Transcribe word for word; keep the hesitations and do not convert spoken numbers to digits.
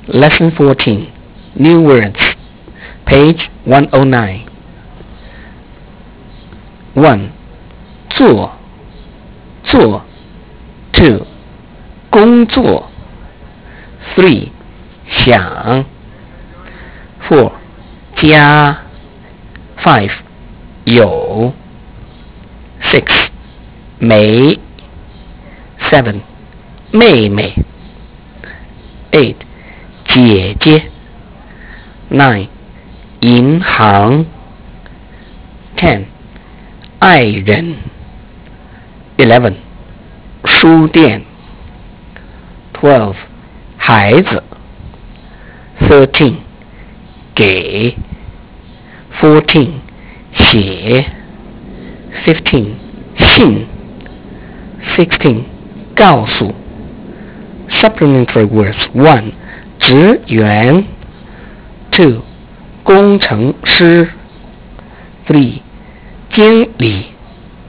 Lesson fourteen. New words. Page one oh nine. one. 做做 two. 工作 three. 想 four. 家 five. 有 six. 没 seven. 妹妹 eight. 姐姐 nine. 银行 ten. 爱人 eleven. 书店 twelve. 孩子 thirteen. 给 fourteen. 写 fifteen. 信 sixteen. 告诉 Supplementary words. one. 职员 two. 工程师 three. 经理